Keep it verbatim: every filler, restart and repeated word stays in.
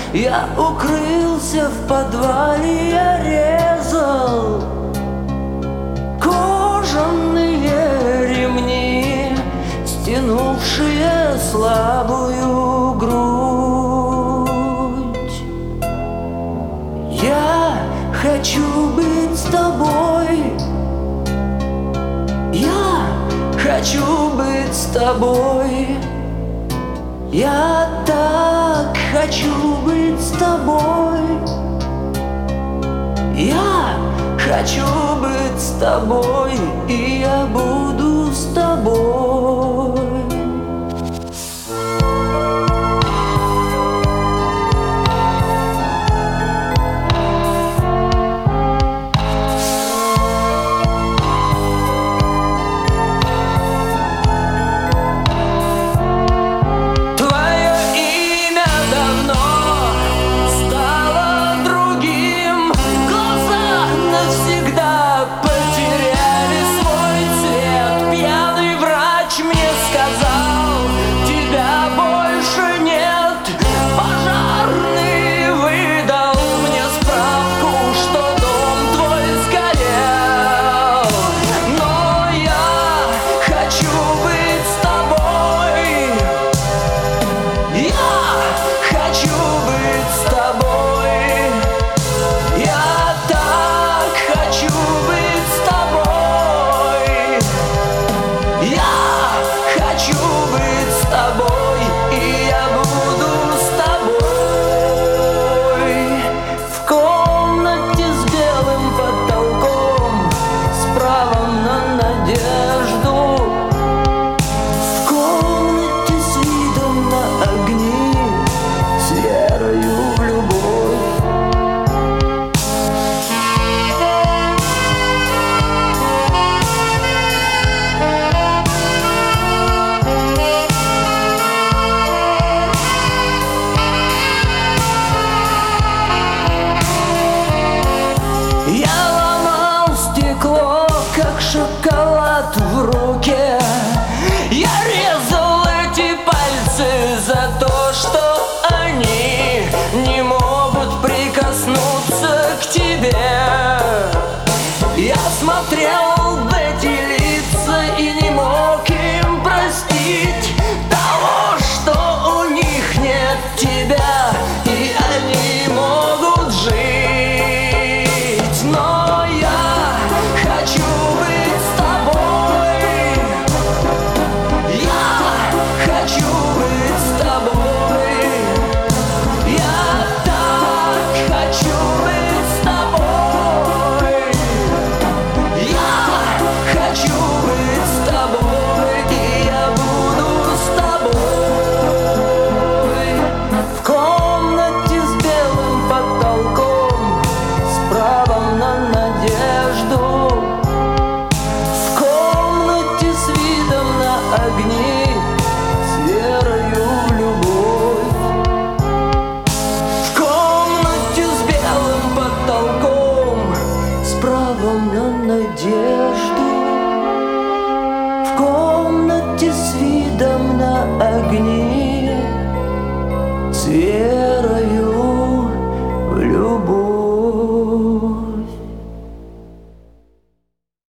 Я укрылся в подвале, я резал кожаные ремни, стянувшие слабую грудь. Я хочу быть с тобой, я хочу быть с тобой, я так хочу быть с тобой, я хочу быть с тобой, и я буду с тобой. Шоколад в руке, я резал эти пальцы за то, что они не могут прикоснуться к тебе. Я смотрел в эти лица и не мог им простить того, что у них нет тебя, и они могут жить. Но я хочу надежду, в комнате с видом на огни, с верою в любовь.